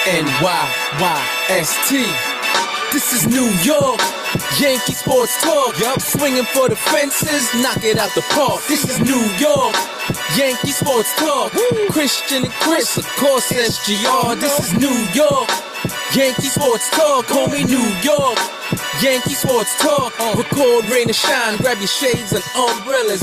NYYST. This is New York, Yankee sports talk. Yup, swinging for the fences, knock it out the park. This is New York, Yankee sports talk. Woo. Christian and Chris, of course SGR. This is New York, Yankee sports talk. Homie, New York, Yankee sports talk. Record, rain or shine, grab your shades and umbrellas.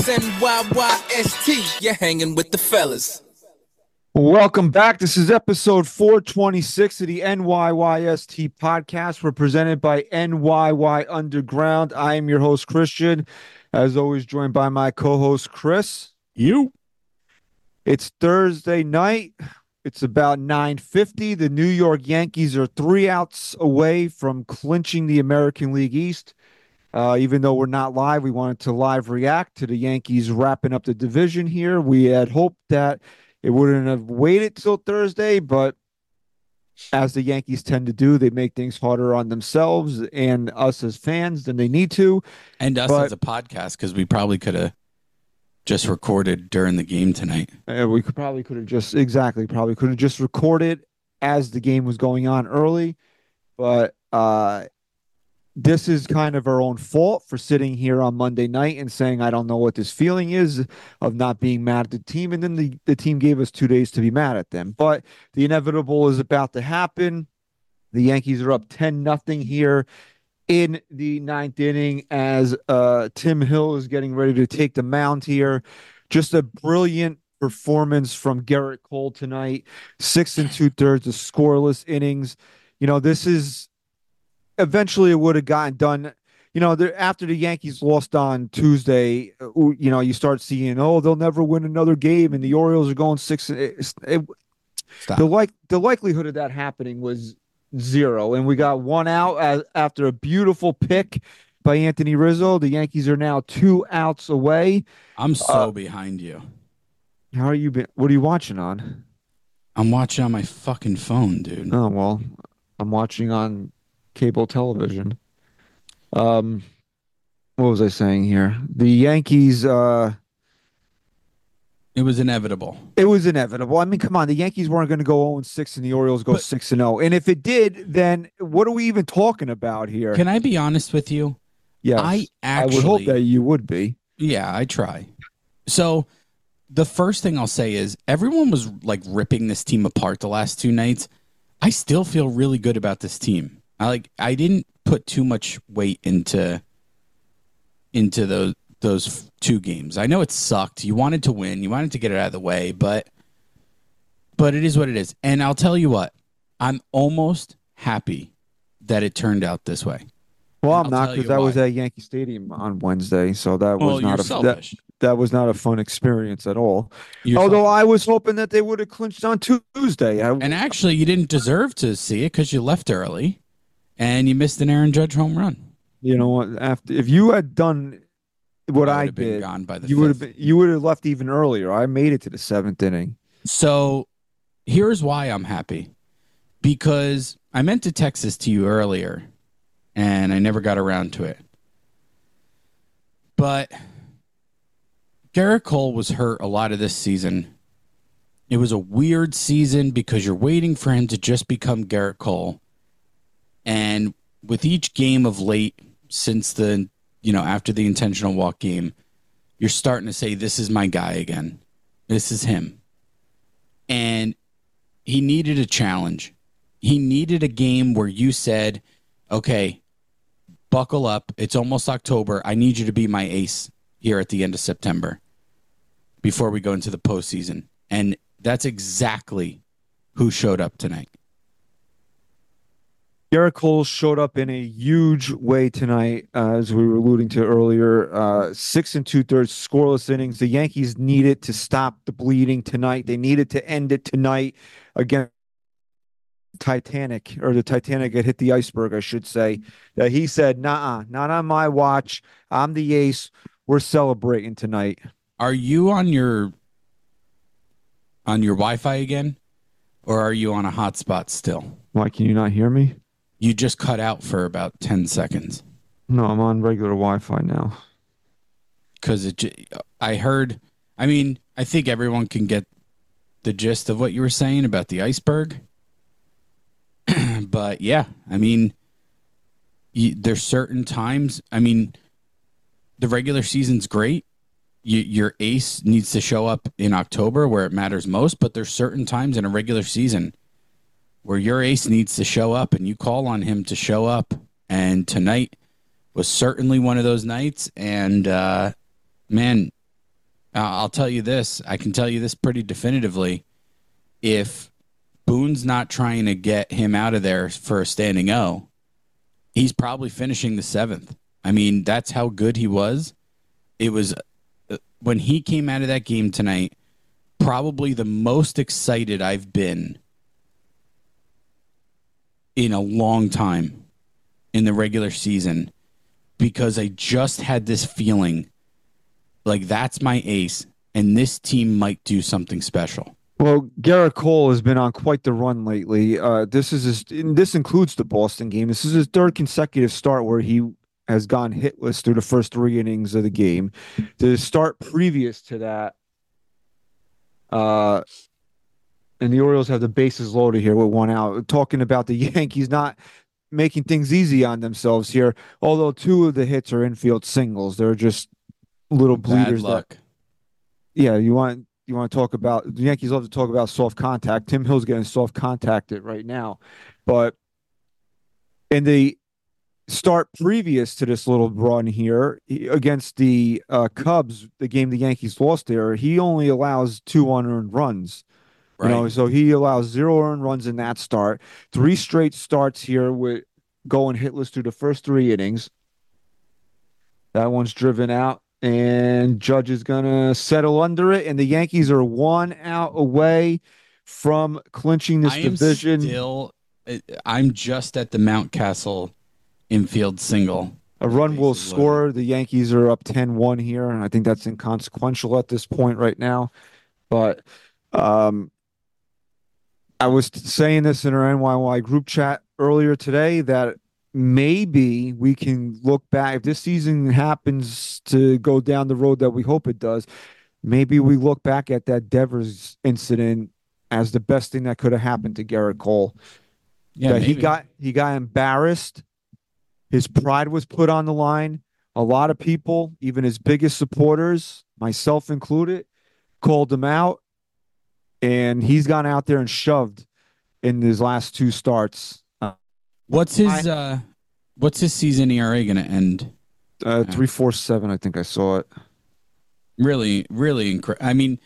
NYYST, you're hanging with the fellas. Welcome back. This is episode 426 of the NYYST podcast. We're presented by NYY Underground. I am your host, Christian. As always, joined by my co-host, Chris. You. It's Thursday night. It's about 9:50. The New York Yankees are 3 outs away from clinching the American League East. Even though we're not live, we wanted to live react to the Yankees wrapping up the division here. We had hoped that it wouldn't have waited till Thursday, but as the Yankees tend to do, they make things harder on themselves and us as fans than they need to. And us as a podcast, because we probably could have just recorded during the game tonight. We probably could have just recorded as the game was going on early. But this is kind of our own fault for sitting here on Monday night and saying, I don't know what this feeling is of not being mad at the team. And then the team gave us 2 days to be mad at them. But the inevitable is about to happen. The Yankees are up 10-0 here in the 9th inning as Tim Hill is getting ready to take the mound here. Just a brilliant performance from Gerrit Cole tonight. 6 2/3 of scoreless innings. You know, this is eventually it would have gotten done. You know, after the Yankees lost on Tuesday, you know, you start seeing, oh, they'll never win another game, and the Orioles are going 6. The likelihood of that happening was 0, and we got 1 out after a beautiful pick by Anthony Rizzo. The Yankees are now 2 outs away. I'm so behind you. How are you? What are you watching on? I'm watching on my fucking phone, dude. Oh, well, I'm watching on cable television. What was I saying here? The Yankees, it was inevitable. It was inevitable. I mean, come on, the Yankees weren't going to go 0-6 and the Orioles go 6-0. And if it did, then what are we even talking about here? Can I be honest with you? Yes. I would hope that you would be. Yeah, I try. So the first thing I'll say is everyone was like ripping this team apart the last 2 nights. I still feel really good about this team. I didn't put too much weight into those 2 games. I know it sucked. You wanted to win. You wanted to get it out of the way, but it is what it is. And I'll tell you what, I'm almost happy that it turned out this way. Well, I'm not, because that was at Yankee Stadium on Wednesday, so that was that was not a fun experience at all. Although I was hoping that they would have clinched on Tuesday. And actually, you didn't deserve to see it because you left early. And you missed an Aaron Judge home run. You know what? If you had done what I did, you would have left even earlier. I made it to the 7th inning. So here's why I'm happy. Because I meant to text this to you earlier, and I never got around to it. But Gerrit Cole was hurt a lot of this season. It was a weird season because you're waiting for him to just become Gerrit Cole. And with each game of late, since after the intentional walk game, you're starting to say, this is my guy again. This is him. And he needed a challenge. He needed a game where you said, okay, buckle up. It's almost October. I need you to be my ace here at the end of September before we go into the postseason. And that's exactly who showed up tonight. Gerrit Cole showed up in a huge way tonight, as we were alluding to earlier. 6 2/3 scoreless innings. The Yankees needed to stop the bleeding tonight. They needed to end it tonight against Titanic, or the Titanic had hit the iceberg, I should say. That he said, nah, not on my watch. I'm the ace. We're celebrating tonight. Are you on your Wi-Fi again, or are you on a hotspot still? Why can you not hear me? You just cut out for about 10 seconds. No, I'm on regular Wi-Fi now. Because I heard, I mean, I think everyone can get the gist of what you were saying about the iceberg. But yeah, I mean, there's certain times. I mean, the regular season's great. Your ace needs to show up in October where it matters most. But there's certain times in a regular season where your ace needs to show up, and you call on him to show up. And tonight was certainly one of those nights. And man, I'll tell you this. I can tell you this pretty definitively. If Boone's not trying to get him out of there for a standing O, he's probably finishing the 7th. I mean, that's how good he was. It was when he came out of that game tonight, probably the most excited I've been in a long time in the regular season, because I just had this feeling like that's my ace and this team might do something special. Well, Garrett Cole has been on quite the run lately. This includes the Boston game. This is his 3rd consecutive start where he has gone hitless through the first 3 innings of the game. The start previous to that, and the Orioles have the bases loaded here with 1 out. Talking about the Yankees not making things easy on themselves here, although 2 of the hits are infield singles. They're just little bleeders. Bad luck. You want to talk about the Yankees love to talk about soft contact. Tim Hill's getting soft contacted right now. But in the start previous to this little run here against the Cubs, the game the Yankees lost there, he only allows 2 unearned runs. Right. So he allows 0 earned runs in that start. 3 straight starts here with going hitless through the first 3 innings. That one's driven out. And Judge is going to settle under it. And the Yankees are 1 out away from clinching this division. I'm just at the Mountcastle infield single. A run will score. The Yankees are up 10-1 here. And I think that's inconsequential at this point right now. But I was saying this in our NYY group chat earlier today that maybe we can look back. If this season happens to go down the road that we hope it does, maybe we look back at that Devers incident as the best thing that could have happened to Garrett Cole. Yeah, he got embarrassed. His pride was put on the line. A lot of people, even his biggest supporters, myself included, called him out. And he's gone out there and shoved in his last 2 starts. What's his season ERA going to end? 3.47, I think I saw it. Really, really incredible. I mean,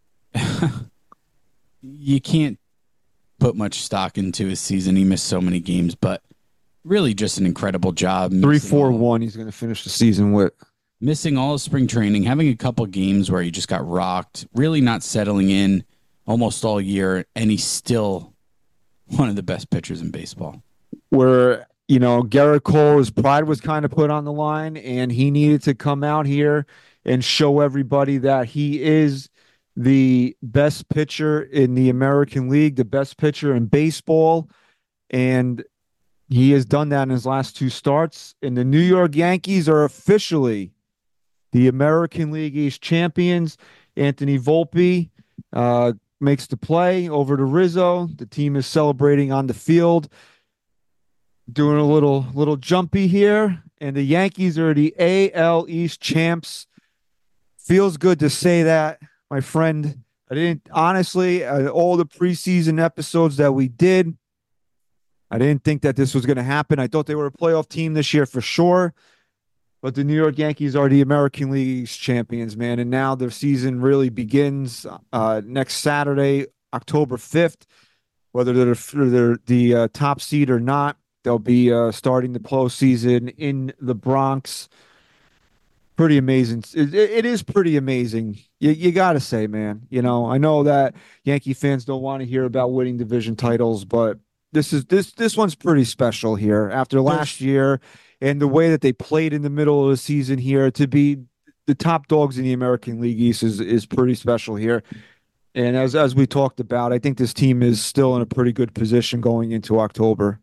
you can't put much stock into his season. He missed so many games, but really just an incredible job. 3.41 he's going to finish the season with. Missing all of spring training, having a couple games where he just got rocked, really not settling in almost all year, and he's still one of the best pitchers in baseball. Where, Garrett Cole, his pride was kind of put on the line, and he needed to come out here and show everybody that he is the best pitcher in the American League, the best pitcher in baseball, and he has done that in his last 2 starts. And the New York Yankees are officially the American League East champions. Anthony Volpe makes the play over to Rizzo. The team is celebrating on the field, doing a little jumpy here. And the Yankees are the AL East champs. Feels good to say that, my friend. I didn't, honestly, all the preseason episodes that we did, I didn't think that this was going to happen. I thought they were a playoff team this year for sure. But the New York Yankees are the American League East champions, man. And now their season really begins next Saturday, October 5th. Whether they're the top seed or not, they'll be starting the postseason in the Bronx. Pretty amazing. It is pretty amazing. You got to say, man. I know that Yankee fans don't want to hear about winning division titles, but this one's pretty special here. After last year and the way that they played in the middle of the season here, to be the top dogs in the American League East is pretty special here. And as we talked about, I think this team is still in a pretty good position going into October.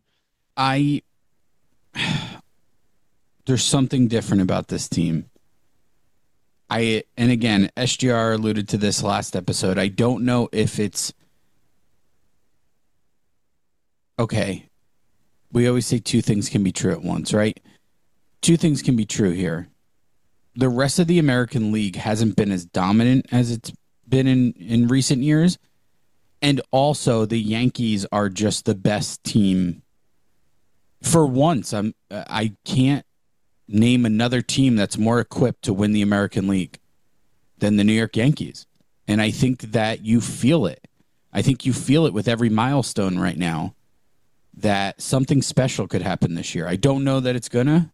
There's something different about this team. And again, SGR alluded to this last episode. I don't know if it's okay. we always say two things can be true at once, right? Two things can be true here. The rest of the American League hasn't been as dominant as it's been in recent years. And also the Yankees are just the best team. For once, I can't name another team that's more equipped to win the American League than the New York Yankees. And I think that you feel it. I think you feel it with every milestone right now that something special could happen this year. I don't know that it's gonna,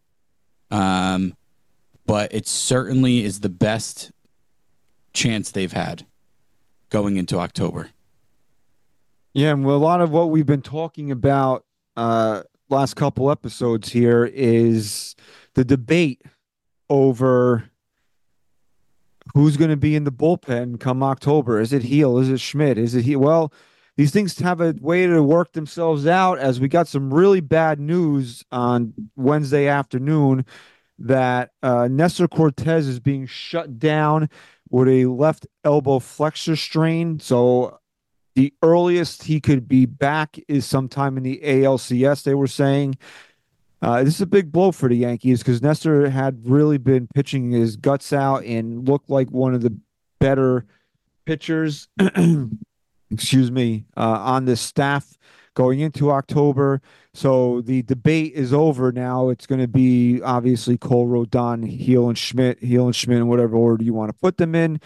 but it certainly is the best chance they've had going into October. Yeah, and a lot of what we've been talking about last couple episodes here is the debate over who's going to be in the bullpen come October. Is it Heel? Is it Schmidt? Is it he? Well, these things have a way to work themselves out, as we got some really bad news on Wednesday afternoon that Nestor Cortez is being shut down with a left elbow flexor strain. So the earliest he could be back is sometime in the ALCS, they were saying. This is a big blow for the Yankees because Nestor had really been pitching his guts out and looked like one of the better pitchers, excuse me, on this staff going into October. So the debate is over now. It's going to be obviously Cole, Rodon, Heel, and Schmidt, in whatever order you want to put them in.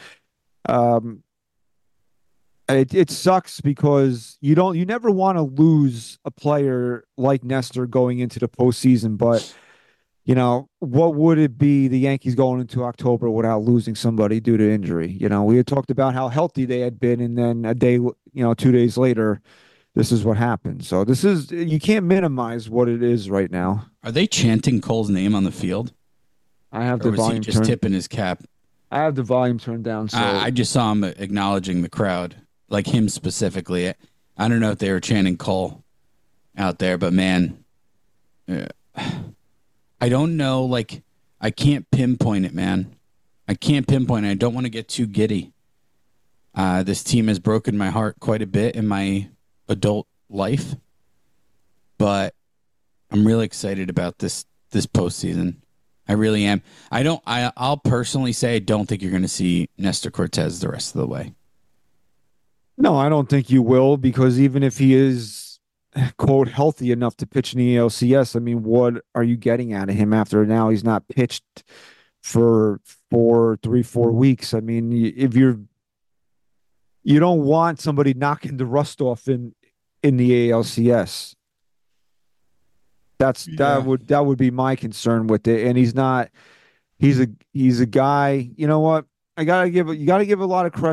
It sucks because you never want to lose a player like Nestor going into the postseason, but what would it be the Yankees going into October without losing somebody due to injury? We had talked about how healthy they had been, and then a day, 2 days later, this is what happened. So you can't minimize what it is right now. Are they chanting Cole's name on the field? I have the volume was he just tipping his cap? I have the volume turned down. So I just saw him acknowledging the crowd. Like him specifically. I don't know if they were chanting Cole out there, but man, I don't know. Like, I can't pinpoint it, man. I can't pinpoint it. I don't want to get too giddy. This team has broken my heart quite a bit in my adult life, but I'm really excited about this postseason. I really am. I'll personally say I don't think you're going to see Nestor Cortez the rest of the way. No, I don't think you will, because even if he is, quote, healthy enough to pitch in the ALCS, I mean, what are you getting out of him after now he's not pitched for 4 weeks? I mean, if you don't want somebody knocking the rust off in the ALCS. That would be my concern with it. And he's not. He's a guy. You know what? You gotta give a lot of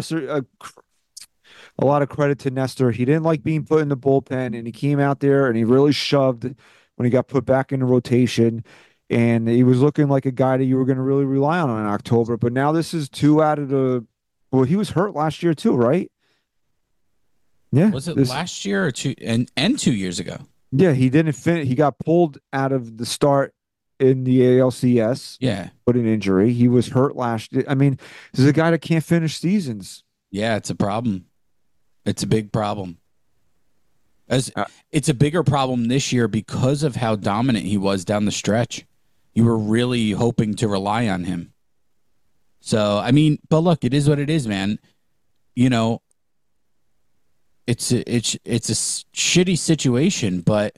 credit to Nestor. He didn't like being put in the bullpen, and he came out there and he really shoved when he got put back in the rotation. And he was looking like a guy that you were going to really rely on in October. But now this is 2 out of the. Well, he was hurt last year too, right? Yeah. Was it last year or 2 and 2 years ago? Yeah, he didn't finish. He got pulled out of the start in the ALCS. Yeah. With an injury. He was hurt last year. I mean, this is a guy that can't finish seasons. Yeah, it's a problem. It's a big problem. It's a bigger problem this year because of how dominant he was down the stretch. You were really hoping to rely on him. So, I mean, but look, it is what it is, man. It's a shitty situation, but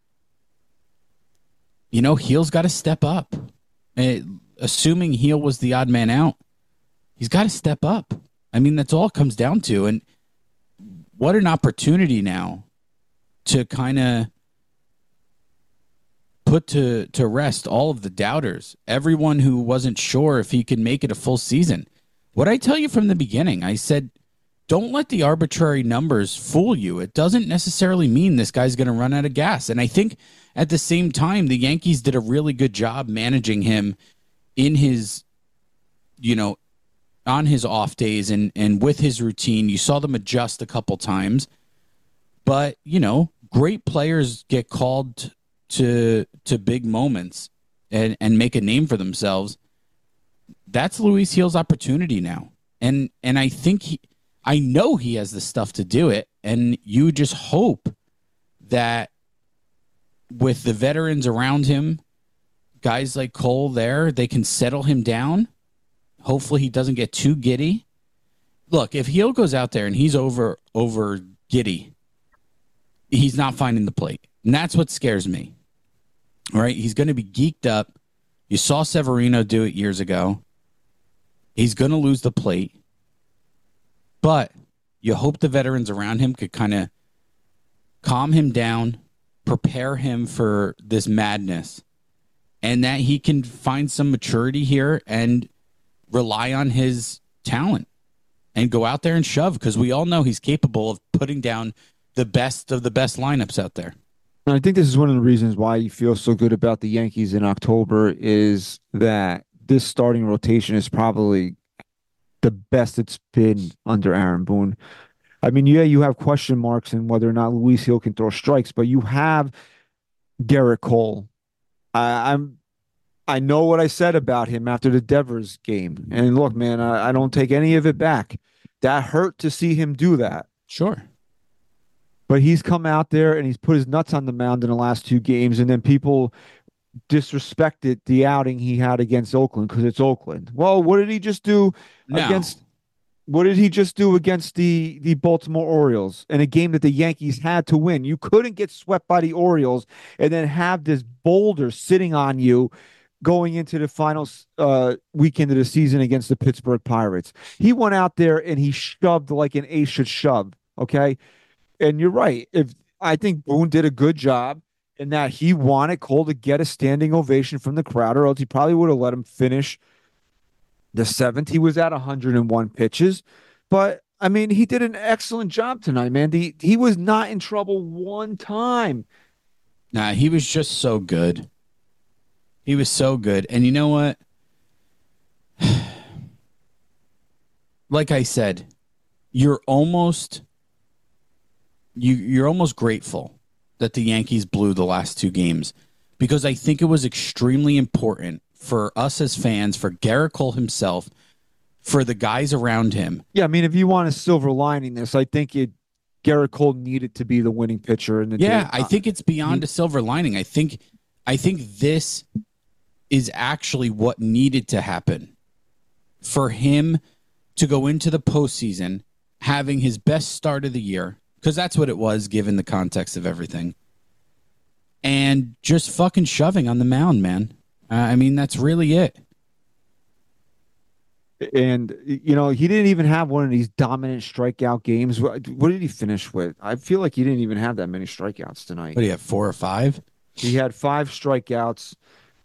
Heel's got to step up. Assuming Heel was the odd man out, he's got to step up. I mean, that's all it comes down to. And what an opportunity now to kind of put to rest all of the doubters, everyone who wasn't sure if he could make it a full season. What I tell you from the beginning, I said, don't let the arbitrary numbers fool you. It doesn't necessarily mean this guy's going to run out of gas. And I think at the same time, the Yankees did a really good job managing him in his, on his off days and with his routine. You saw them adjust a couple times. But, great players get called to big moments and make a name for themselves. That's Luis Gil's opportunity now. And I think I know he has the stuff to do it. And you just hope that with the veterans around him, guys like Cole there, they can settle him down. Hopefully he doesn't get too giddy. Look, if Gil goes out there and he's over giddy, he's not finding the plate. And that's what scares me. All right? He's going to be geeked up. You saw Severino do it years ago. He's going to lose the plate. But you hope the veterans around him could kind of calm him down, prepare him for this madness, and that he can find some maturity here and rely on his talent and go out there and shove, because we all know he's capable of putting down the best of the best lineups out there. And I think this is one of the reasons why you feel so good about the Yankees in October, is that this starting rotation is probably the best it's been under Aaron Boone. I mean, yeah, you have question marks in whether or not Luis Gil can throw strikes, but you have Garrett Cole. I know what I said about him after the Devers game. And look, man, I don't take any of it back. That hurt to see him do that. Sure. But he's come out there and he's put his nuts on the mound in the last 2 games, and then people disrespected the outing he had against Oakland because it's Oakland. Well, what did he just do against the Baltimore Orioles in a game that the Yankees had to win? You couldn't get swept by the Orioles and then have this boulder sitting on you going into the final weekend of the season against the Pittsburgh Pirates. He went out there and he shoved like an ace should shove, okay? And you're right. I think Boone did a good job in that he wanted Cole to get a standing ovation from the crowd, or else he probably would have let him finish the 7th. He was at 101 pitches. But, I mean, he did an excellent job tonight, man. He was not in trouble one time. Nah, he was just so good. He was so good. And you know what? Like I said, you're almost grateful that the Yankees blew the last 2 games, because I think it was extremely important for us as fans, for Garrett Cole himself, for the guys around him. Yeah, I mean, if you want a silver lining this, I think Garrett Cole needed to be the winning pitcher in the day. I think it's beyond a silver lining. I think this is actually what needed to happen for him to go into the postseason having his best start of the year, because that's what it was given the context of everything, and just fucking shoving on the mound, man. I mean, that's really it. And, you know, he didn't even have one of these dominant strikeout games. What did he finish with? I feel like he didn't even have that many strikeouts tonight. What do you have, 4 or 5? He had 5 strikeouts,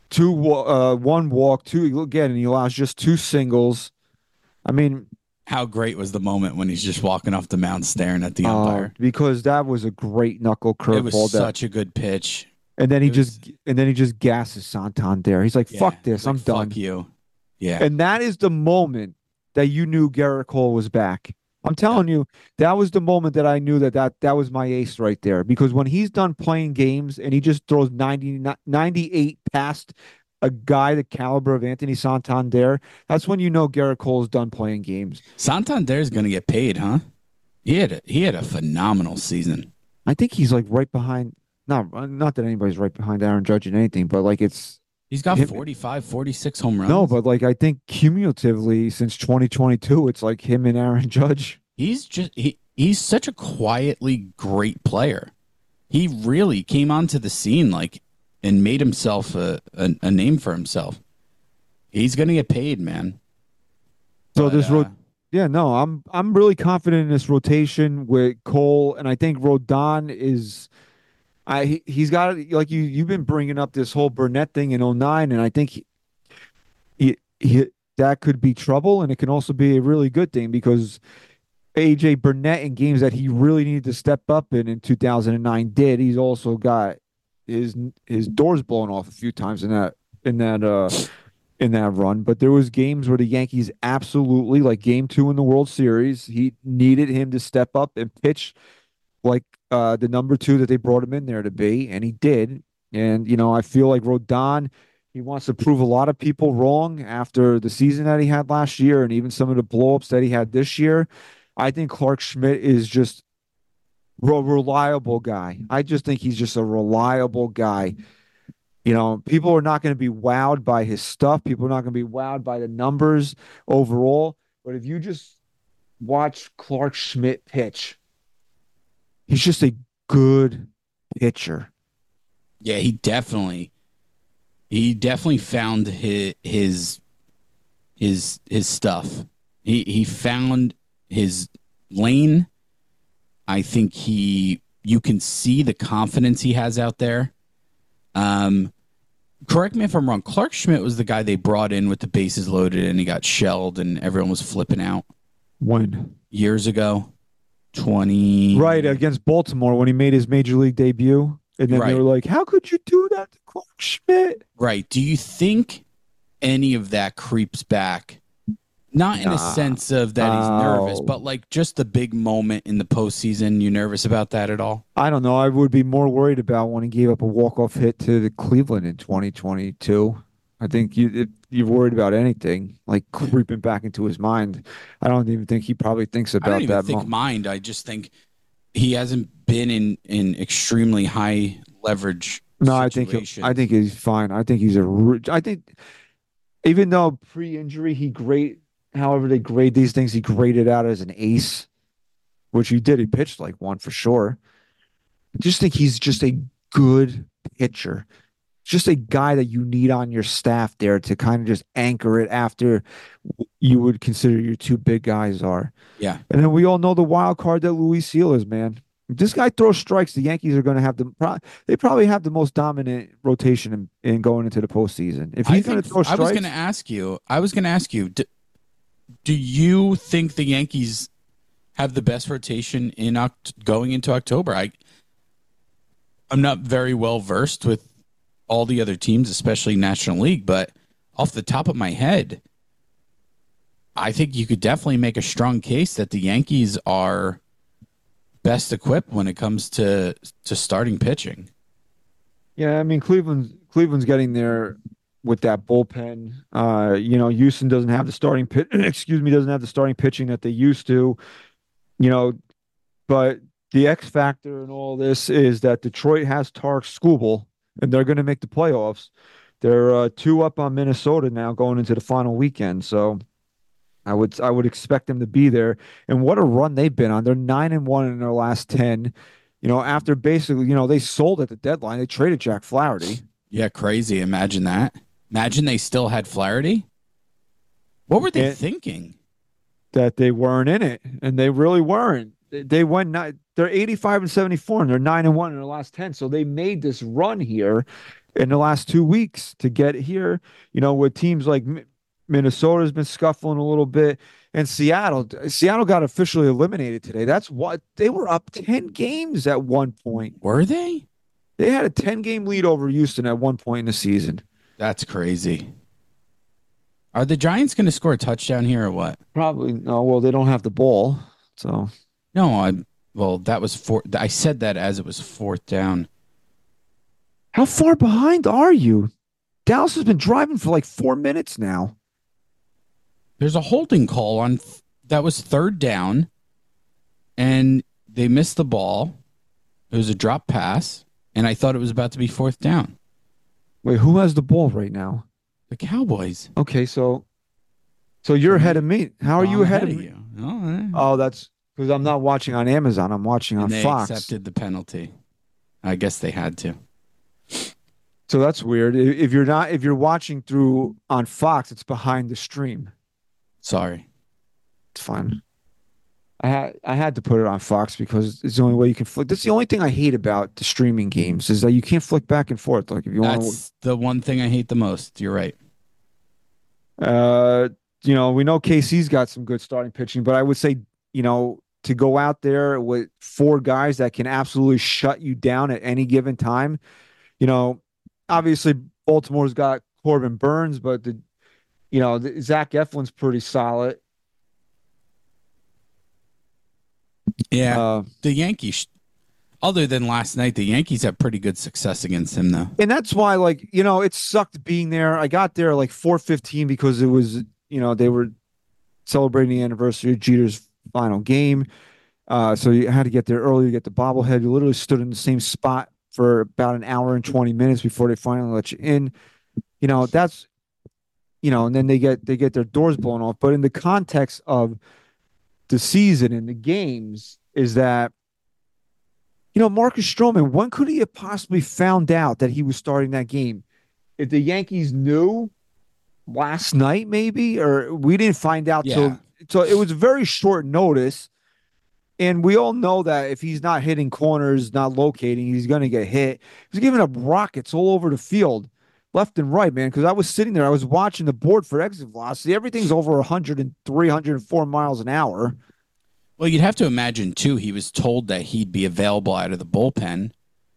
1 walk, 2 again, and he allows just 2 singles. I mean, how great was the moment when he's just walking off the mound staring at the umpire? Because that was a great knuckle curveball. It was such a good pitch. And then he just gasses Santander. He's like, "Fuck this, I'm done." Fuck you. Yeah. And that is the moment that you knew Garrett Cole was back. I'm telling you, that was the moment that I knew that was my ace right there. Because when he's done playing games and he just throws 98 past a guy the caliber of Anthony Santander, that's when you know Garrett Cole's done playing games. Santander's going to get paid, huh? He had a phenomenal season. I think he's like right behind. Not that anybody's right behind Aaron Judge in anything, but like he's got 45, 46 home runs. No, but like I think cumulatively since 2022, it's like him and Aaron Judge. He's such a quietly great player. He really came onto the scene and made himself a name for himself. He's gonna get paid, man. So I'm really confident in this rotation with Cole, and I think Rodon is. He's got, like you've been bringing up this whole Burnett thing in 2009, and I think he that could be trouble, and it can also be a really good thing, because AJ Burnett, in games that he really needed to step up in 2009, did. He's also got his doors blown off a few times in that run. But there was games where the Yankees absolutely, like Game 2 in the World Series, he needed him to step up and pitch like the number 2 that they brought him in there to be, and he did. And, you know, I feel like Rodon, he wants to prove a lot of people wrong after the season that he had last year and even some of the blowups that he had this year. I think Clark Schmidt is just reliable guy. I just think he's just a reliable guy. You know, people are not going to be wowed by his stuff. People are not going to be wowed by the numbers overall. But if you just watch Clark Schmidt pitch, he's just a good pitcher. Yeah, he definitely found his stuff. He found his lane. I think you can see the confidence he has out there. Correct me if I'm wrong. Clark Schmidt was the guy they brought in with the bases loaded and he got shelled and everyone was flipping out When? years ago. 20 Right, against Baltimore when he made his major league debut. And then they Right. were like, how could you do that to Clark Schmidt? Right. Do you think any of that creeps back? Not in a Nah. sense of that he's nervous, Oh. but like just the big moment in the postseason. You nervous about that at all? I don't know. I would be more worried about when he gave up a walk-off hit to the Cleveland in 2022. I think if you're worried about anything like creeping back into his mind, I don't even think he probably thinks I don't about even that. think mind. I just think he hasn't been in extremely high leverage. No, I situations. think he's fine. I think I think even though pre-injury however they grade these things, he graded out as an ace, which he did. He pitched like one for sure. I just think he's just a good pitcher. Just a guy that you need on your staff there to kind of just anchor it after you would consider your two big guys are. Yeah. And then we all know the wild card that Luis Seal is, man. If this guy throws strikes, the Yankees are going to have they probably have the most dominant rotation in going into the postseason. If he's going to throw I strikes, was going to ask you, do you think the Yankees have the best rotation going into October? I'm not very well versed with all the other teams, especially National League, but off the top of my head, I think you could definitely make a strong case that the Yankees are best equipped when it comes to starting pitching. yeah, I mean Cleveland's getting there with that bullpen. Houston doesn't have the starting doesn't have the starting pitching that they used to. You know, but the X factor in all this is that Detroit has Tarek Skubal, and they're going to make the playoffs. They're two up on Minnesota now going into the final weekend. So I would expect them to be there. And what a run they've been on. They're 9-1 in their last 10. After basically, they sold at the deadline. They traded Jack Flaherty. Yeah, crazy. Imagine that. Imagine they still had Flaherty. What were they thinking? That they weren't in it, and they really weren't. They went they're 85-74, and they're 9-1 in their last 10. So they made this run here in the last 2 weeks to get here. With teams like Minnesota's been scuffling a little bit, and Seattle got officially eliminated today. That's what they were up 10 games at one point. Were they? They had a 10-game lead over Houston at one point in the season. That's crazy. Are the Giants going to score a touchdown here or what? Probably no. Well, they don't have the ball, so No, that was I said that as it was fourth down. how far behind are you? Dallas has been driving for like 4 minutes now. There's a holding call on that was third down, and they missed the ball. It was a drop pass, and I thought it was about to be fourth down. Wait, who has the ball right now? The Cowboys. Okay, so you're ahead of me. How are you I'm ahead of me? you? Oh, Oh, that's because I'm not watching on Amazon. I'm watching on and they Fox. accepted the penalty. I guess they had to. So that's weird. If you're watching through on Fox, it's behind the stream. Sorry. It's fine. I had to put it on Fox because it's the only way you can flick. That's the only thing I hate about the streaming games is that you can't flick back and forth. Like if you want That's the one thing I hate the most. You're right. to, we know KC's got some good starting pitching, but I would say, to go out there with four guys that can absolutely shut you down at any given time. Obviously Baltimore's got Corbin Burns, but the Zach Eflin's pretty solid. Yeah. The Yankees, other than last night, the Yankees have pretty good success against him, though. And that's why, it sucked being there. I got there like 4:15 because it was, they were celebrating the anniversary of Jeter's final game. So you had to get there early to get the bobblehead. You literally stood in the same spot for about an hour and 20 minutes before they finally let you in. That's and then they get their doors blown off. But in the context of the season and the games, is that Marcus Stroman, when could he have possibly found out that he was starting that game? If the Yankees knew last night, maybe, or we didn't find out Yeah. till it was very short notice. And we all know that if he's not hitting corners, not locating, he's going to get hit. He's giving up rockets all over the field, left and right, man. Because I was sitting there, I was watching the board for exit velocity. Everything's over 103, 104 miles an hour. Well, you'd have to imagine, too, he was told that he'd be available out of the bullpen.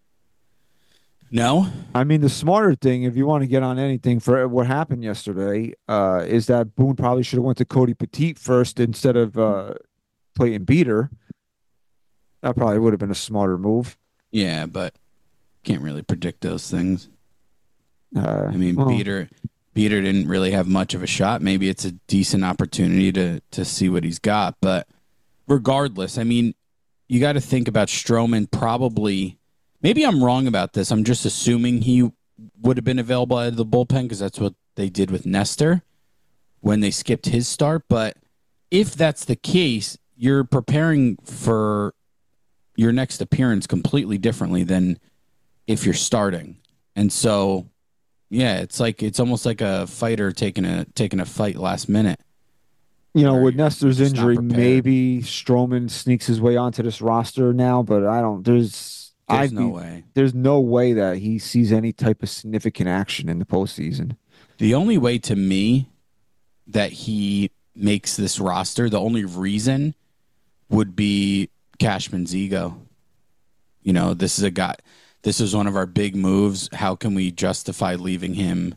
No? I mean, the smarter thing, if you want to get on anything for what happened yesterday, is that Boone probably should have went to Cody Petit first instead of Clayton Beeter. That probably would have been a smarter move. Yeah, but can't really predict those things. Well, Beeter didn't really have much of a shot. Maybe it's a decent opportunity to see what he's got. But regardless, you got to think about Stroman probably. Maybe I'm wrong about this. I'm just assuming he would have been available out of the bullpen because that's what they did with Nestor when they skipped his start. But if that's the case, you're preparing for your next appearance completely differently than if you're starting. And so, yeah, it's almost like a fighter taking a fight last minute. With Nestor's just not injury, prepared. maybe Stroman sneaks his way onto this roster now, but I don't. There's no way. There's no way that he sees any type of significant action in the postseason. The only way to me that he makes this roster, the only reason would be Cashman's ego. This is a guy. This is one of our big moves. How can we justify leaving him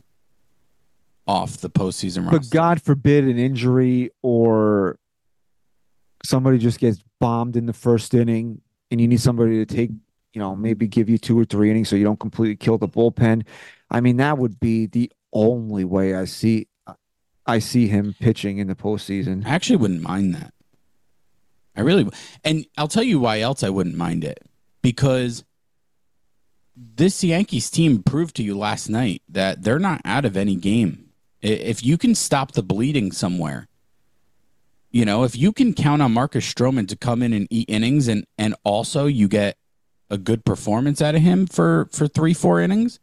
off the postseason roster? But God forbid an injury or somebody just gets bombed in the first inning and you need somebody to take, maybe give you 2 or 3 innings so you don't completely kill the bullpen. That would be the only way I see him pitching in the postseason. I actually wouldn't mind that. I really, and I'll tell you why else I wouldn't mind it. Because this Yankees team proved to you last night that they're not out of any game. If you can stop the bleeding somewhere, if you can count on Marcus Stroman to come in and eat innings and also you get a good performance out of him for 3-4 innings,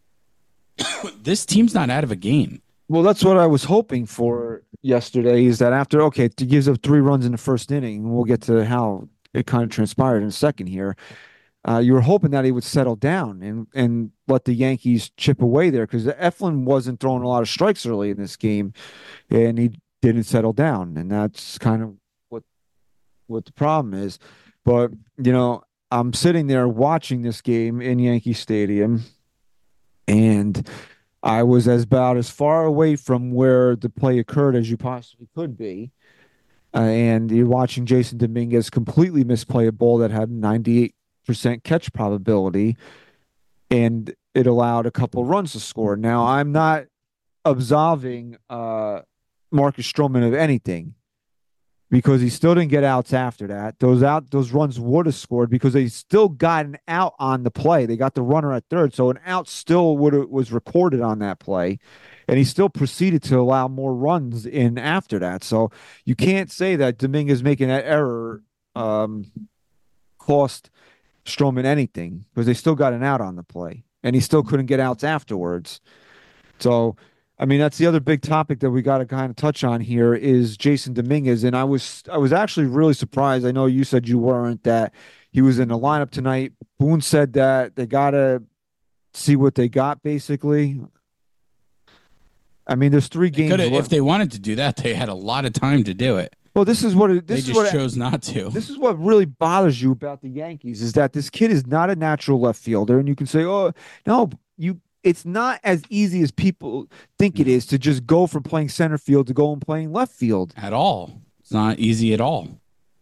this team's not out of a game. Well, that's what I was hoping for yesterday, is that after, it gives up 3 runs in the first inning, we'll get to how it kind of transpired in a second here. You were hoping that he would settle down and let the Yankees chip away there, because Eflin wasn't throwing a lot of strikes early in this game, and he didn't settle down, and that's kind of what the problem is. But I'm sitting there watching this game in Yankee Stadium, and I was about as far away from where the play occurred as you possibly could be. And you're watching Jason Dominguez completely misplay a ball that had 98% catch probability, and it allowed a couple runs to score. Now, I'm not absolving Marcus Stroman of anything, because he still didn't get outs after that. Those runs would have scored because they still got an out on the play. They got the runner at third, so an out still was recorded on that play, and he still proceeded to allow more runs in after that. So you can't say that Dominguez making that error cost Stroman anything, because they still got an out on the play, and he still couldn't get outs afterwards. So that's the other big topic that we got to kind of touch on here is Jason Dominguez. And I was actually really surprised. I know you said you weren't, that he was in the lineup tonight. Boone said that they got to see what they got, basically. There's 3 games. If they wanted to do that, they had a lot of time to do it. Well, they chose not to. This is what really bothers you about the Yankees, is that this kid is not a natural left fielder. And you can say, oh, no, it's not as easy as people think it is to just go from playing center field to go and playing left field. At all. It's not easy at all.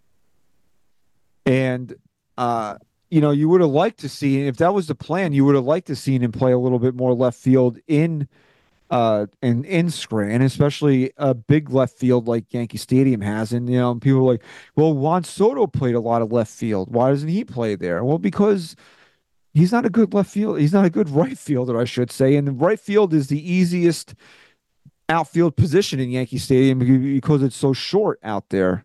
And, you would have liked to see, if that was the plan, you would have liked to see him play a little bit more left field in in Scranton, especially a big left field like Yankee Stadium has. And people are like, well, Juan Soto played a lot of left field. Why doesn't he play there? Well, because he's not a good left field. He's not a good right fielder, I should say. And the right field is the easiest outfield position in Yankee Stadium because it's so short out there.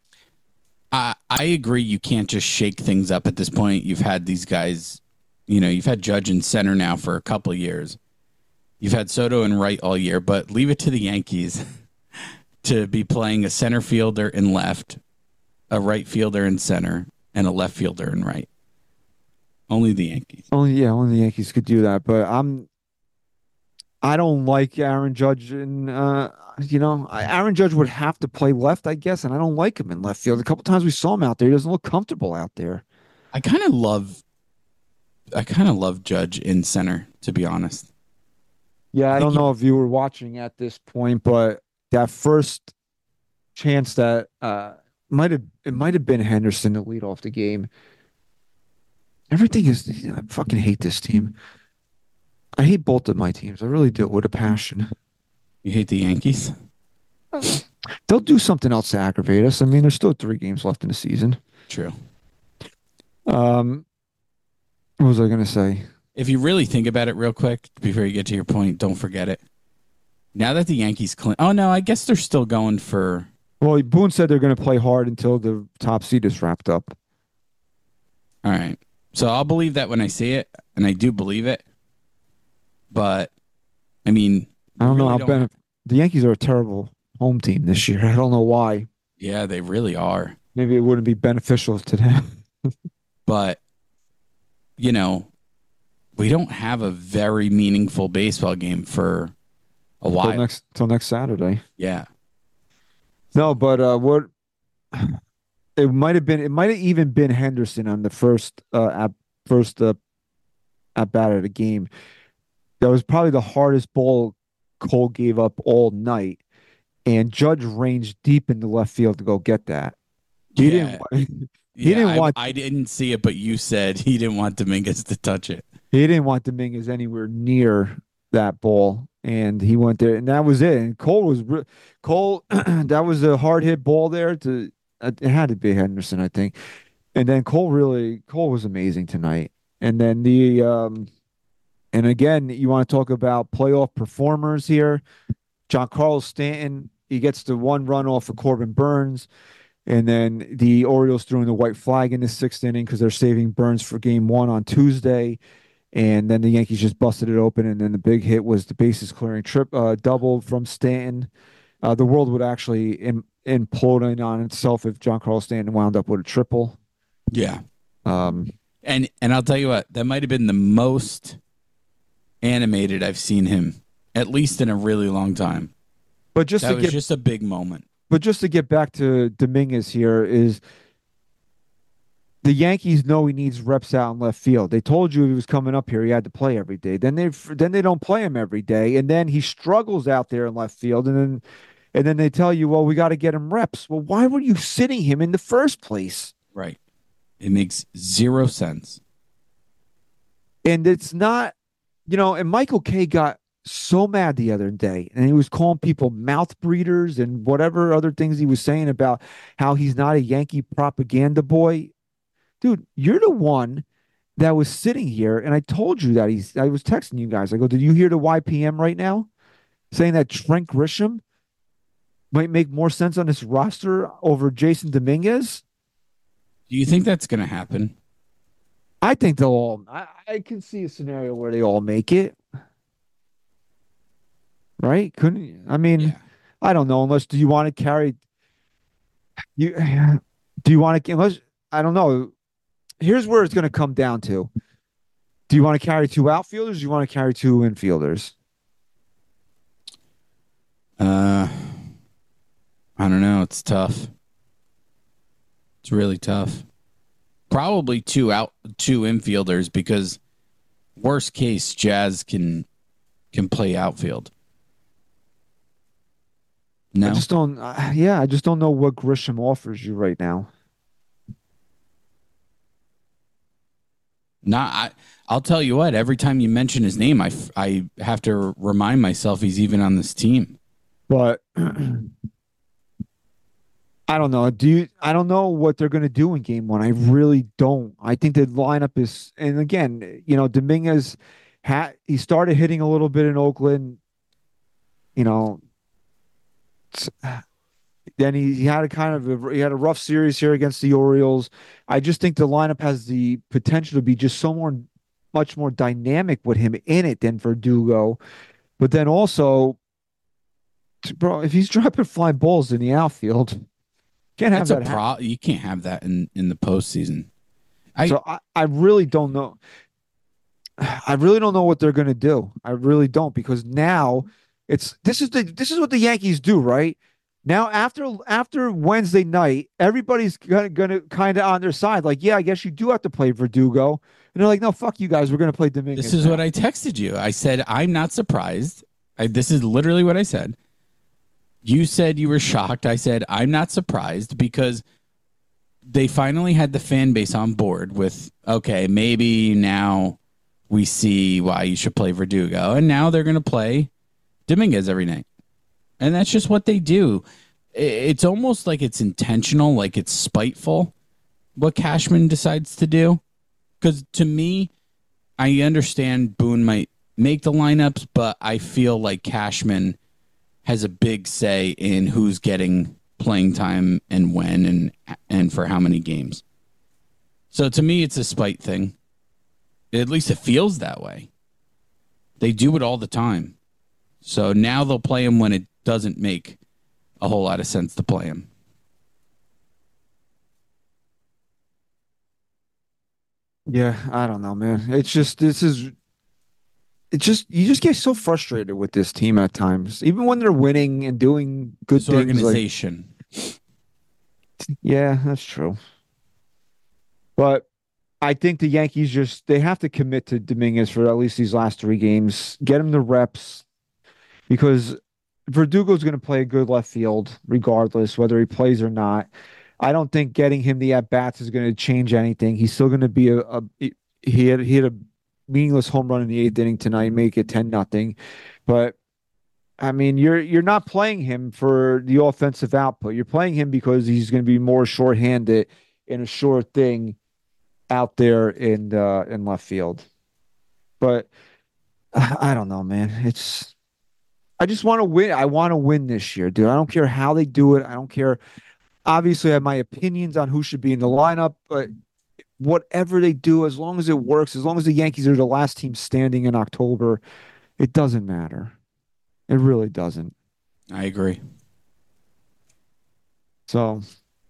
I agree. You can't just shake things up at this point. You've had these guys, you've had Judge in center now for a couple of years. You've had Soto in right all year, but leave it to the Yankees to be playing a center fielder in left, a right fielder in center, and a left fielder in right. Only the Yankees. Only the Yankees could do that. But I don't like Aaron Judge, and Aaron Judge would have to play left, I guess, and I don't like him in left field. A couple times we saw him out there; he doesn't look comfortable out there. I kind of love Judge in center, to be honest. Yeah, I don't know if you were watching at this point, but that first chance that might have been Henderson to lead off the game. Everything is I fucking hate this team. I hate both of my teams. I really do with a passion. You hate the Yankees? They'll do something else to aggravate us. I mean, there's still 3 games left in the season. True. What was I going to say? If you really think about it real quick, before you get to your point, don't forget it. Now that the Yankees oh no, I guess they're still going for. Well, Boone said they're going to play hard until the top seed is wrapped up. All right. So I'll believe that when I see it, and I do believe it. But, I mean, I don't know how the Yankees are a terrible home team this year. I don't know why. Yeah, they really are. Maybe it wouldn't be beneficial to them. But, we don't have a very meaningful baseball game for a while. Till next Saturday. Yeah. No, but it might have even been Henderson on the first at bat of the game. That was probably the hardest ball Cole gave up all night, and Judge ranged deep into left field to go get that. He didn't. He didn't want. I didn't see it, but you said he didn't want Dominguez to touch it. He didn't want Dominguez anywhere near that ball, and he went there, and that was it. And Cole. That was a hard hit ball there. It had to be Henderson, I think. And then Cole was amazing tonight. And then and again, you want to talk about playoff performers here. Giancarlo Stanton, he gets the one run off of Corbin Burns. And then the Orioles throwing the white flag in the 6th inning because they're saving Burns for game 1 on Tuesday. And then the Yankees just busted it open. And then the big hit was the bases clearing double from Stanton. The world would actually implode on itself if Giancarlo Stanton wound up with a triple. Yeah. And I'll tell you what, that might have been the most animated I've seen him, at least in a really long time. But that was just a big moment. But just to get back to Dominguez here is the Yankees know he needs reps out in left field. They told you he was coming up here, he had to play every day. Then they don't play him every day, and then he struggles out there in left field, and then they tell you, well, we got to get him reps. Well, why were you sitting him in the first place? Right. It makes zero sense. And it's not, and Michael Kay got so mad the other day, and he was calling people mouth breeders and whatever other things he was saying about how he's not a Yankee propaganda boy. Dude, you're the one that was sitting here, and I told you that I was texting you guys. I go, did you hear the YPM right now saying that Trent Grisham might make more sense on this roster over Jason Dominguez? Do you think that's going to happen? I think they'll all. I can see a scenario where they all make it. Right? Couldn't you? I mean, yeah. I don't know. Unless do you want to carry? Do you want to? Unless I don't know. Here's where it's going to come down to. Do you want to carry 2 outfielders? Or do you want to carry 2 infielders? I don't know. It's tough. It's really tough. Probably 2 infielders because worst case Jazz can play outfield. No. I just don't. I just don't know what Grisham offers you right now. I'll tell you what, every time you mention his name, I have to remind myself he's even on this team. But I don't know. I don't know what they're going to do in game one. I really don't. I think the lineup is, and again, Dominguez he started hitting a little bit in Oakland, you know, then he had he had a rough series here against the Orioles. I just think the lineup has the potential to be just much more dynamic with him in it than Verdugo. But then also, bro, if he's dropping fly balls in the outfield, can't have That's that. You can't have that in the postseason. I really don't know. I really don't know what they're going to do. I really don't, because now this is what the Yankees do, right? Now after Wednesday night, everybody's gonna kind of on their side. Like, yeah, I guess you do have to play Verdugo, and they're like, no, fuck you guys, we're gonna play Dominguez. This is now. what I texted you. I said I'm not surprised. This is literally what I said. You said you were shocked. I said I'm not surprised because they finally had the fan base on board with, okay, maybe now we see why you should play Verdugo. And now they're going to play Dominguez every night. And that's just what they do. It's almost like it's intentional, like it's spiteful what Cashman decides to do. Because to me, I understand Boone might make the lineups, but I feel like Cashman has a big say in who's getting playing time and when and for how many games. So to me, it's a spite thing. At least it feels that way. They do it all the time. So now they'll play him when it doesn't make a whole lot of sense to play him. Yeah, I don't know, man. You just get so frustrated with this team at times, even when they're winning and doing good This things. organization. Yeah, that's true. But I think the Yankees they have to commit to Dominguez for at least these last three games, get him the reps, because Verdugo's going to play a good left field regardless whether he plays or not. I don't think getting him the at bats is going to change anything. He's still going to be he had a meaningless home run in the eighth inning tonight, make it 10-0. But I mean, you're not playing him for the offensive output. You're playing him because he's going to be more shorthanded in a sure thing out there in left field. But I don't know, man. I just want to win. I want to win this year, dude. I don't care how they do it. I don't care. Obviously, I have my opinions on who should be in the lineup, but whatever they do, as long as it works, as long as the Yankees are the last team standing in October, it doesn't matter. It really doesn't. I agree. So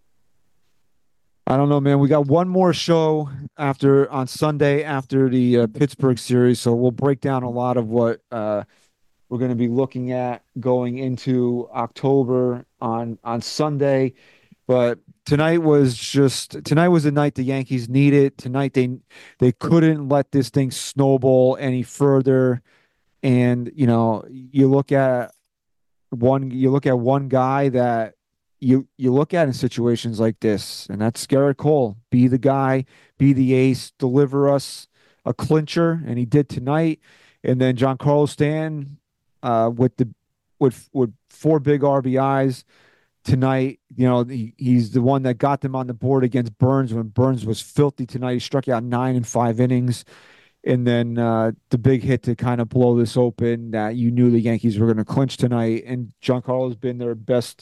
I don't know, man. We got one more show on Sunday after the Pittsburgh series, so we'll break down a lot of what we're going to be looking at going into October on Sunday. But tonight was a night the Yankees needed. Tonight they couldn't let this thing snowball any further. And you look at one guy that you look at in situations like this, and that's Gerrit Cole. Be the guy, be the ace, deliver us a clincher, and he did tonight. And then Giancarlo Stanton with four big RBIs tonight. He's the one that got them on the board against Burns when Burns was filthy tonight. He struck out 9 in 5 innings. And then the big hit to kind of blow this open that you knew the Yankees were going to clinch tonight. And Giancarlo's been their best.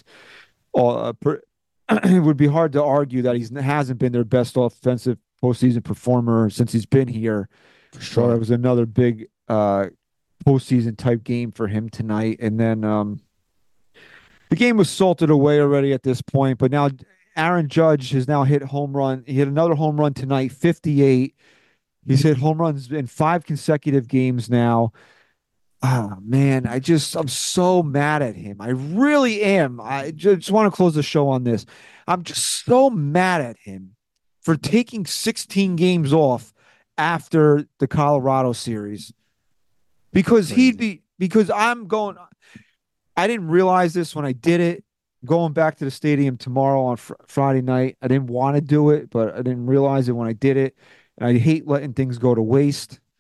It would be hard to argue that he hasn't been their best offensive postseason performer since he's been here. For sure. So it was another big postseason type game for him tonight. And then the game was salted away already at this point. But now Aaron Judge has now hit home run. He hit another home run tonight, 58. He's hit home runs in 5 consecutive games now. Oh, man, I'm so mad at him. I really am. I just want to close the show on this. I'm just so mad at him for taking 16 games off after the Colorado series. Because I didn't realize this when I did it. Going back to the stadium tomorrow on Friday night, I didn't want to do it, but I didn't realize it when I did it. And I hate letting things go to waste.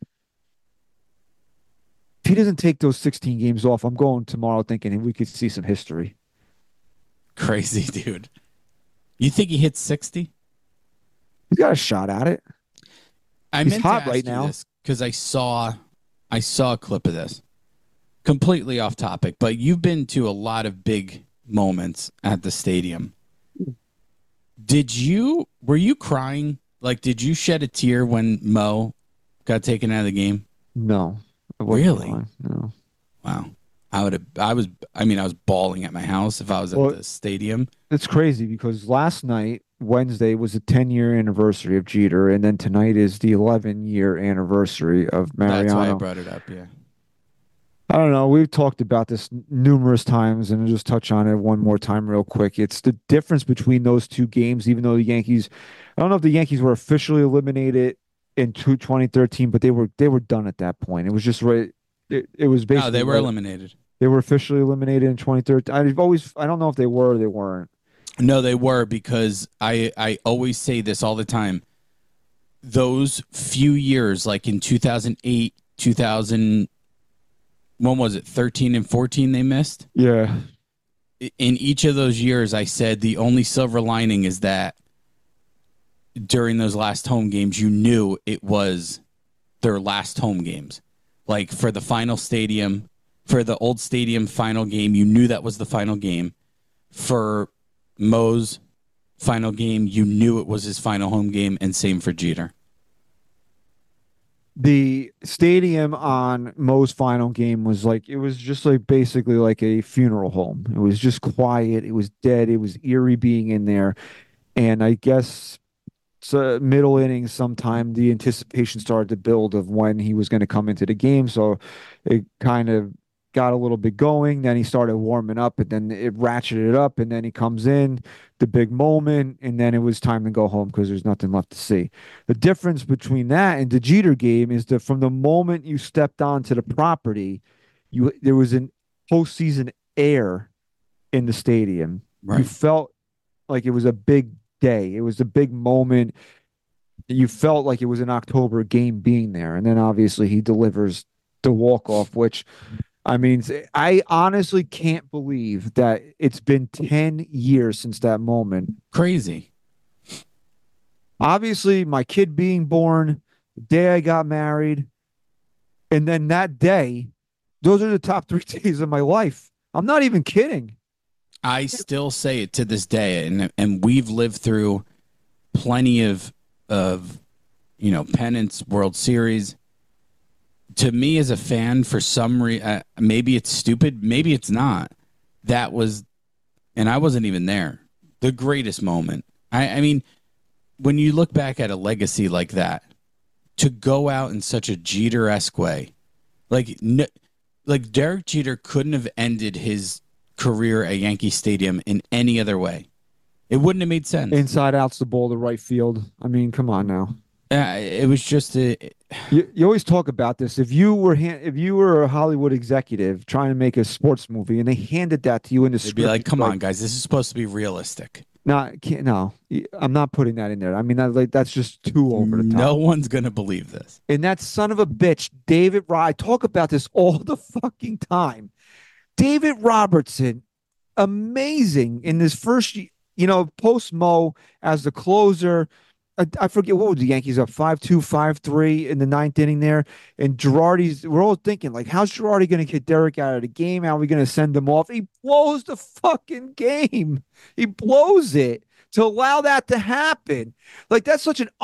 if he doesn't take those 16 games off, I'm going tomorrow thinking we could see some history. Crazy, dude. You think he hits 60? He's got a shot at it. He's hot right now because I saw a clip of this. Completely off topic, but you've been to a lot of big moments at the stadium. Were you crying? Like, did you shed a tear when Mo got taken out of the game? No. Really? No. Wow. I was bawling at my house if I was at the stadium. It's crazy because last night, Wednesday, was the 10-year anniversary of Jeter, and then tonight is the 11-year anniversary of Mariano. That's why I brought it up, yeah. I don't know. We've talked about this numerous times, and I'll just touch on it one more time real quick. It's the difference between those two games, even though the Yankees, I don't know if the Yankees were officially eliminated in 2013, but they were done at that point. It was just right. It was basically. No, they were eliminated. They were officially eliminated in 2013. I don't know if they were or they weren't. No, they were, because I always say this all the time. Those few years, like in 2008, 2000. When was it? 13 and 14 they missed? Yeah. In each of those years, I said the only silver lining is that during those last home games, you knew it was their last home games. Like for the final stadium, for the old stadium final game, you knew that was the final game. For Mo's final game, you knew it was his final home game, and same for Jeter. The stadium on Mo's final game was just like basically like a funeral home. It was just quiet. It was dead. It was eerie being in there. And I guess middle innings sometime, the anticipation started to build of when he was going to come into the game. So it kind of got a little bit going. Then he started warming up, and then it ratcheted up, and then he comes in, the big moment, and then it was time to go home because there's nothing left to see. The difference between that and the Jeter game is that from the moment you stepped onto the property, there was an postseason air in the stadium. Right. You felt like it was a big day. It was a big moment. You felt like it was an October game being there. And then obviously he delivers the walk-off, which I mean, I honestly can't believe that it's been 10 years since that moment. Crazy. Obviously, my kid being born, the day I got married, and then that day, those are the top 3 days of my life. I'm not even kidding. I still say it to this day, and we've lived through plenty of pennants, World Series. To me as a fan, for some reason, maybe it's stupid, maybe it's not. That was, and I wasn't even there, the greatest moment. I mean, when you look back at a legacy like that, to go out in such a Jeter-esque way, like Derek Jeter couldn't have ended his career at Yankee Stadium in any other way. It wouldn't have made sense. Inside out's the ball to right field. I mean, come on now. It was just you always talk about this. If you were a Hollywood executive trying to make a sports movie and they handed that to you in the script, be like, "Come on, guys, this is supposed to be realistic." No, I'm not putting that in there. I mean, that's just too over the top. No one's gonna believe this. And that son of a bitch, David. I talk about this all the fucking time. David Robertson, amazing in this first, post Mo as the closer. I forget what was the Yankees up 5-2, 5-3 in the 9th inning there, and we're all thinking like, how's Girardi going to get Derek out of the game? How are we going to send him off? He blows the fucking game. He blows it to allow that to happen. Like that's such an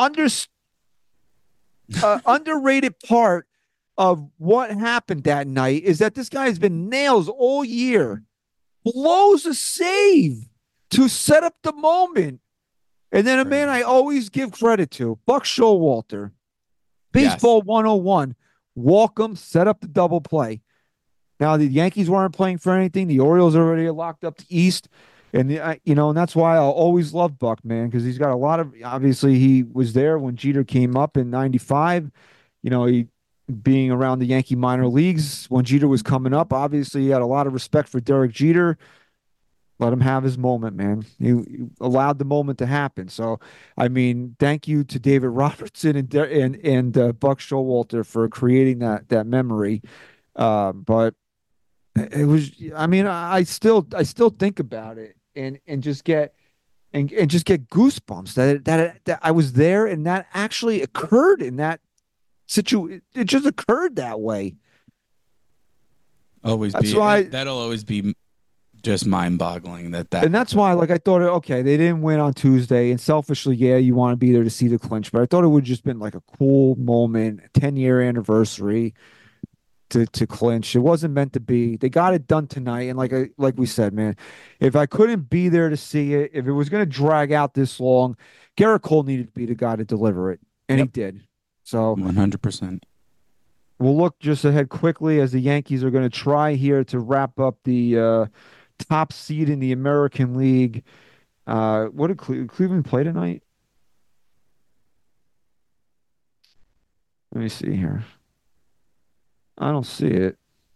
underrated part of what happened that night is that this guy has been nails all year, blows a save to set up the moment. And then a man I always give credit to, Buck Showalter, Baseball 101, walk him, set up the double play. Now, the Yankees weren't playing for anything. The Orioles already locked up the East. And, and that's why I'll always love Buck, man, because he's got a lot of, obviously, he was there when Jeter came up in 95. He being around the Yankee minor leagues when Jeter was coming up, obviously, he had a lot of respect for Derek Jeter. Let him have his moment, man. He allowed the moment to happen. So, I mean, thank you to David Robertson and Buck Showalter for creating that memory. But it was. I mean, I still think about it and just get and just get goosebumps that I was there and that actually occurred in that situation. It just occurred that way. Always That's be why, that'll always be just mind-boggling that and that's why, happened. like, I thought, okay, they didn't win on Tuesday, and selfishly, yeah, you want to be there to see the clinch, but I thought it would just been like a cool moment, 10-year anniversary to clinch. It wasn't meant to be. They got it done tonight, and like we said, man, if I couldn't be there to see it, if it was going to drag out this long, Garrett Cole needed to be the guy to deliver it, and he Yep, did. So 100%. we'll look just ahead quickly as the Yankees are going to try here to wrap up the top seed in the American League. What did Cleveland play tonight? Let me see here. I don't see it.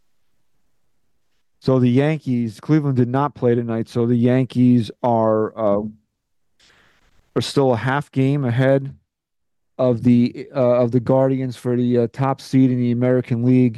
So the Yankees, Cleveland did not play tonight. So the Yankees are still a half game ahead of the Guardians for the top seed in the American League.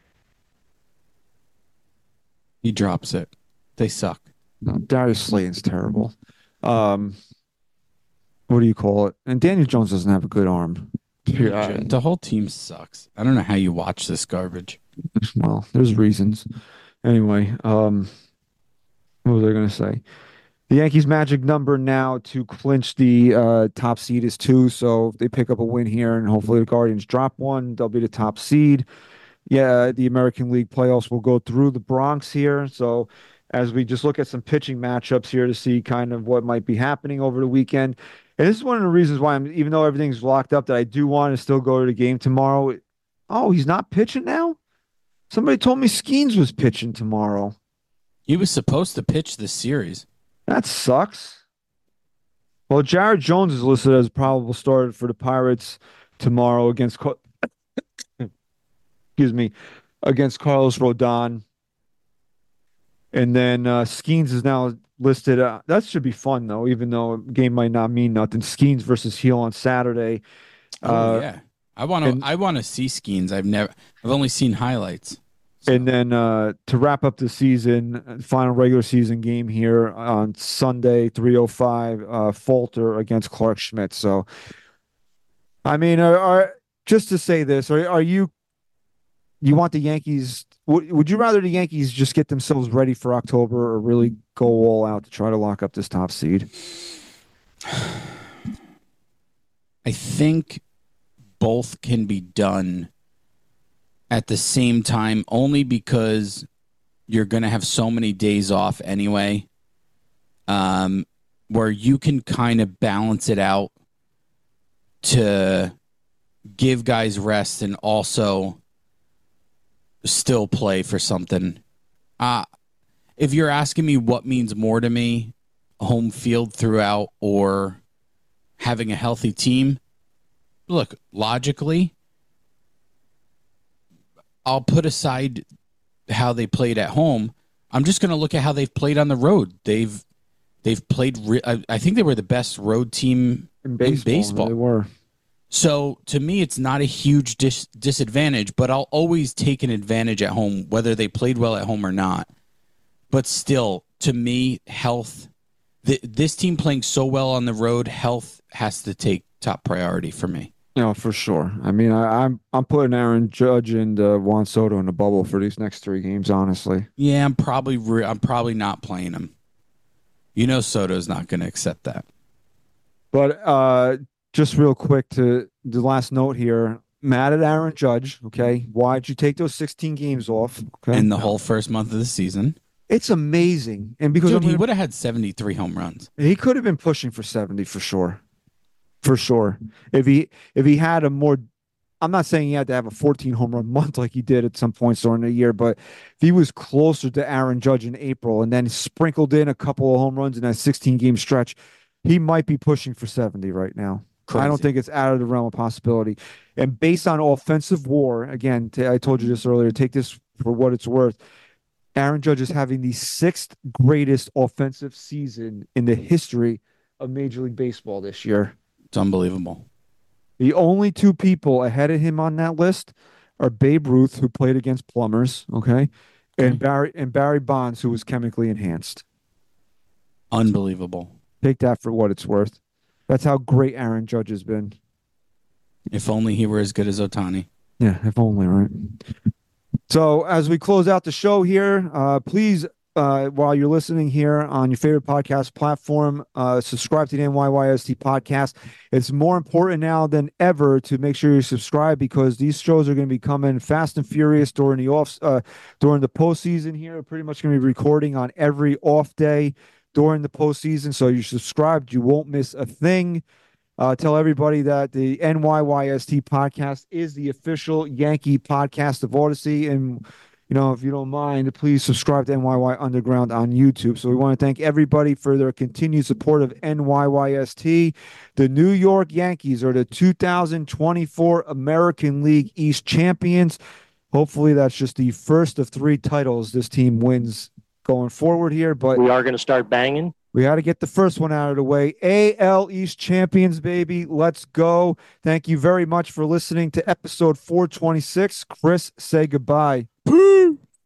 He drops it. They suck. No, Darius Slayton's terrible. Um, what do you call it? And Daniel Jones doesn't have a good arm. Yeah, The whole team sucks. I don't know how you watch this garbage. well, there's reasons. Anyway, what was I going to say? The Yankees' magic number now to clinch the top seed is 2. So if they pick up a win here, and hopefully the Guardians drop one, they'll be the top seed. Yeah, the American League playoffs will go through the Bronx here. So as we just look at some pitching matchups here to see kind of what might be happening over the weekend. And this is one of the reasons why even though everything's locked up, that I do want to still go to the game tomorrow. Oh, he's not pitching now? Somebody told me Skeens was pitching tomorrow. He was supposed to pitch this series. That sucks. Well, Jared Jones is listed as a probable starter for the Pirates tomorrow against, excuse me, against Carlos Rodon. And then Skeens is now listed. That should be fun though, even though a game might not mean nothing. Skeens versus Heel on Saturday. Oh Uh, yeah. I want to and I want to see Skeens. I've only seen highlights. and So, then to wrap up the season, final regular season game here on Sunday, 3:05, Falter against Clark Schmidt. So, I mean, just to say this, are you want the Yankees? Would you rather the Yankees just get themselves ready for October or really go all out to try to lock up this top seed? I think both can be done at the same time only because you're going to have so many days off anyway. Where you can kind of balance it out to give guys rest and also still play for something. If you're asking me what means more to me, home field throughout or having a healthy team, look, logically, I'll put aside how they played at home. I'm just going to look at how they've played on the road. They've played. I think they were the best road team In in baseball, baseball. they were. So to me, it's not a huge disadvantage, but I'll always take an advantage at home, whether they played well at home or not. But still, to me, health. This team playing so well on the road, health has to take top priority for me. No, for sure. I mean, I'm putting Aaron Judge and Juan Soto in the bubble for these next 3 games. Honestly, Yeah, I'm probably not playing him. You know, Soto's not going to accept that. but just real quick to the last note here. Mad at Aaron Judge. Okay, why'd you take those 16 games off? Okay, In the whole first month of the season, it's amazing, and because dude, he would have had 73 home runs. he could have been pushing for 70 for sure, for sure. If he had a more, I'm not saying he had to have a 14 home run month like he did at some points during the year, but if he was closer to Aaron Judge in April and then sprinkled in a couple of home runs in that 16 game stretch, he might be pushing for 70 right now. I don't Crazy. think it's out of the realm of possibility. And based on offensive war, again, I told you this earlier, take this for what it's worth. Aaron Judge is having the 6th greatest offensive season in the history of Major League Baseball this year. It's unbelievable. The only 2 people ahead of him on that list are Babe Ruth, who played against plumbers, okay, and Barry Bonds, who was chemically enhanced. Unbelievable. Take that for what it's worth. That's how great Aaron Judge has been. If only he were as good as Ohtani. Yeah, if only, right? So as we close out the show here, please, while you're listening here on your favorite podcast platform, subscribe to the NYYST podcast. It's more important now than ever to make sure you subscribe, because these shows are going to be coming fast and furious during the postseason here. We're pretty much going to be recording on every off day during the postseason. So you're subscribed, you won't miss a thing. Tell everybody that the NYYST podcast is the official Yankee podcast of Odyssey. And, if you don't mind, please subscribe to NYY Underground on YouTube. So we want to thank everybody for their continued support of NYYST. The New York Yankees are the 2024 American League East champions. Hopefully that's just the first of 3 titles this team wins going forward here. But we are going to start banging. We got to get the first one out of the way. AL East champions, baby. Let's go. Thank you very much for listening to episode 426. Chris, say goodbye. Peace.